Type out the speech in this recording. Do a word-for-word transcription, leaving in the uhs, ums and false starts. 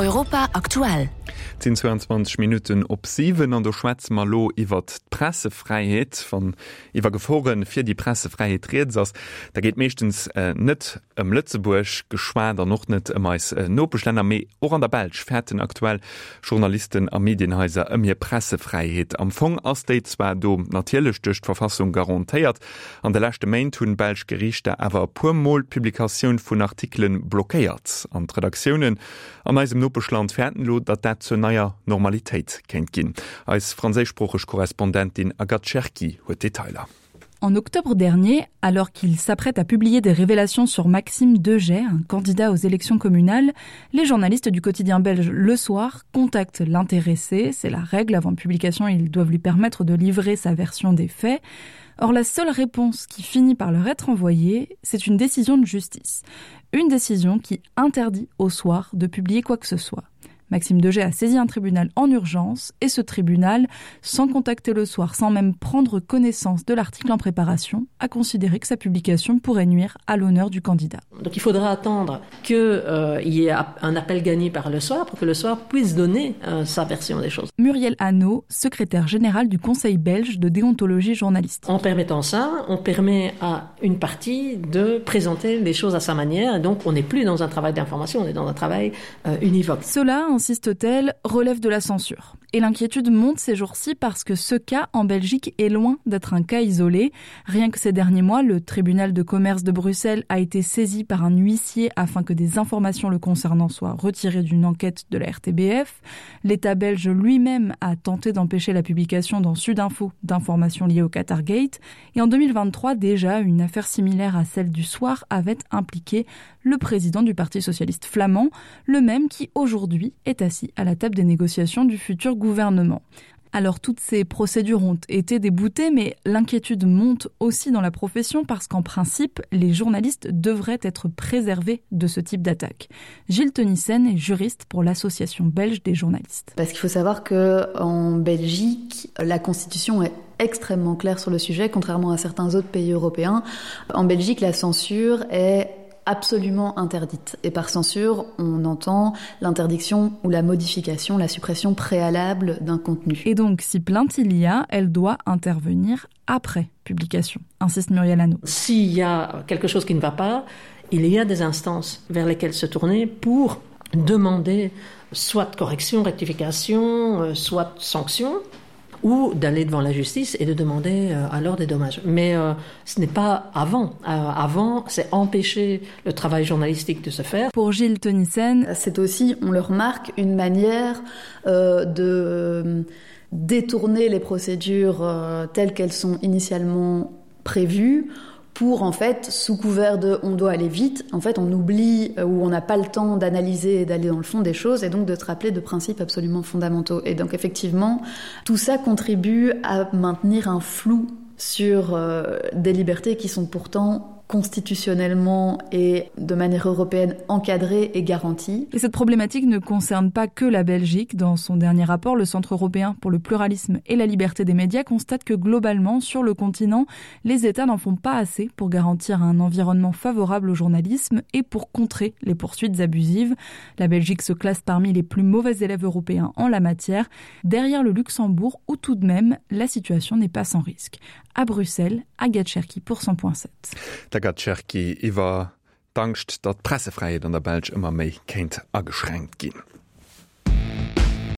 Europa aktuell. zweiundzwanzig Minuten op sieben an der Schweiz Malo iwwer Pressefreiheit von iwwer Geforen fir die Pressefreiheit redet ass. Da geht mechtens äh, net em Lützeburg geschwader noch net em als äh, Nobelständer méi or an der Belsch fährten aktuell Journalisten am Medienhäuser ëm hier Pressefreiheit. Am Fong ass déi zwar do natierlech durch Verfassung garantiiert, an der lächte Main hunn Belsch Gerichte awer purmol Publikaoun vun Artikeln blockéiert. An Redaktionen am meisem Nobelschland fährtenlo, dat dat zu neuer Normalität kennt gin. Als französischsprachige Korrespondentin Agathe Cherki huet Detailer. En octobre dernier, alors qu'il s'apprête à publier des révélations sur Maxime Deget, un candidat aux élections communales, les journalistes du quotidien belge Le Soir contactent l'intéressé. C'est la règle, avant publication, ils doivent lui permettre de livrer sa version des faits. Or, la seule réponse qui finit par leur être envoyée, c'est une décision de justice. Une décision qui interdit au Soir de publier quoi que ce soit. Maxime Deget a saisi un tribunal en urgence et ce tribunal, sans contacter Le Soir, sans même prendre connaissance de l'article en préparation, a considéré que sa publication pourrait nuire à l'honneur du candidat. Donc il faudra attendre qu'il euh, y ait un appel gagné par Le Soir pour que Le Soir puisse donner euh, sa version des choses. Muriel Hanot, secrétaire générale du Conseil belge de déontologie journalistique. En permettant ça, on permet à une partie de présenter les choses à sa manière, et donc on n'est plus dans un travail d'information, on est dans un travail euh, univoque. Cela, insiste-t-elle, relève de la censure. Et l'inquiétude monte ces jours-ci parce que ce cas en Belgique est loin d'être un cas isolé. Rien que ces derniers mois, le tribunal de commerce de Bruxelles a été saisi par un huissier afin que des informations le concernant soient retirées d'une enquête de la R T B F. L'État belge lui-même a tenté d'empêcher la publication dans Sudinfo d'informations liées au Qatargate. Et en deux mille vingt-trois, déjà, une affaire similaire à celle du Soir avait impliqué le président du Parti socialiste flamand, le même qui aujourd'hui est assis à la table des négociations du futur gouvernement. Alors toutes ces procédures ont été déboutées, mais l'inquiétude monte aussi dans la profession parce qu'en principe, les journalistes devraient être préservés de ce type d'attaque. Gilles Tenissen est juriste pour l'Association belge des journalistes. Parce qu'il faut savoir qu'en Belgique, la Constitution est extrêmement claire sur le sujet, contrairement à certains autres pays européens. En Belgique, la censure est absolument interdite. Et par censure, on entend l'interdiction ou la modification, la suppression préalable d'un contenu. Et donc, si plainte il y a, elle doit intervenir après publication, insiste Muriel Hanot. S'il y a quelque chose qui ne va pas, il y a des instances vers lesquelles se tourner pour demander soit correction, rectification, soit sanction, ou d'aller devant la justice et de demander euh, alors des dommages. Mais euh, ce n'est pas avant. Euh, avant, c'est empêcher le travail journalistique de se faire. Pour Gilles Tenissen, c'est aussi, on le remarque, une manière euh, de euh, détourner les procédures euh, telles qu'elles sont initialement prévues pour, en fait, sous couvert de « on doit aller vite », en fait, on oublie euh, ou on n'a pas le temps d'analyser et d'aller dans le fond des choses et donc de se rappeler de principes absolument fondamentaux. Et donc, effectivement, tout ça contribue à maintenir un flou sur euh, des libertés qui sont pourtant constitutionnellement et de manière européenne encadrée et garantie. Et cette problématique ne concerne pas que la Belgique. Dans son dernier rapport, le Centre européen pour le pluralisme et la liberté des médias constate que globalement, sur le continent, les États n'en font pas assez pour garantir un environnement favorable au journalisme et pour contrer les poursuites abusives. La Belgique se classe parmi les plus mauvais élèves européens en la matière, derrière le Luxembourg où tout de même la situation n'est pas sans risque. À Bruxelles, Agathe Cherki pour cent point sept. Agathe Cherki iwwer d'Angst, dat Pressefreiheit an der Belg immer méi kenint ageschränkt ginn.